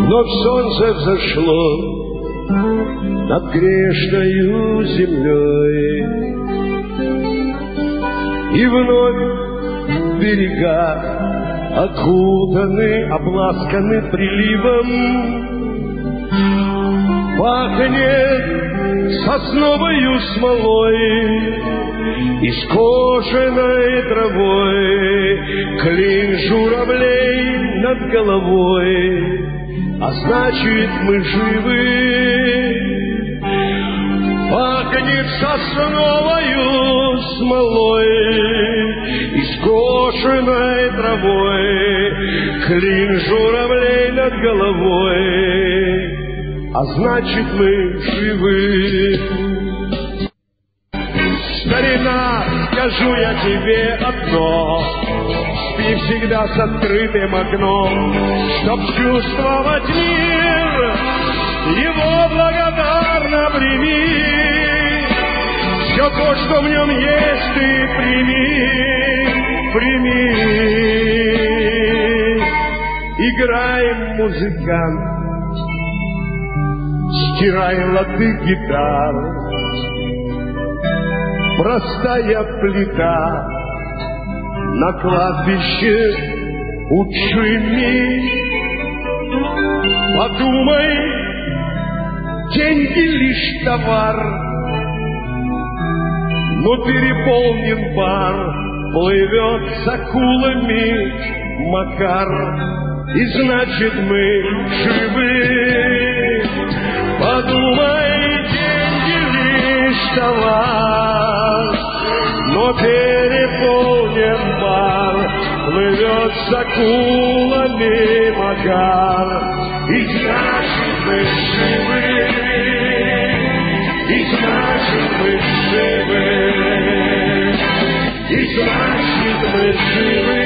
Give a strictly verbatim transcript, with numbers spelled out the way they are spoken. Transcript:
Вновь солнце взошло над грешною землей, и вновь берега окутаны, обласканы приливом. Пахнет сосновою смолой и скошенной травой, клин журавлей над головой, а значит, мы живы. Пахнет сосновою смолой и скошенной травой, клин журавлей над головой, а значит, мы живы. Старина, скажу я тебе одно: спи всегда с открытым окном, чтоб чувствовать мир, его благодарно прими. Все то, что в нем есть, ты прими, прими. Играй, музыкант, стирай лады гитар, простая плита на кладбище учими. Подумай, деньги лишь товар, но переполнен бар, плывет с акулами Макар, и значит мы живы. Подумай, деньги лишь товар, но переполнен бар, плывет с акулами Макар, и значит мы живы, и значит мы живы, и значит мы живы.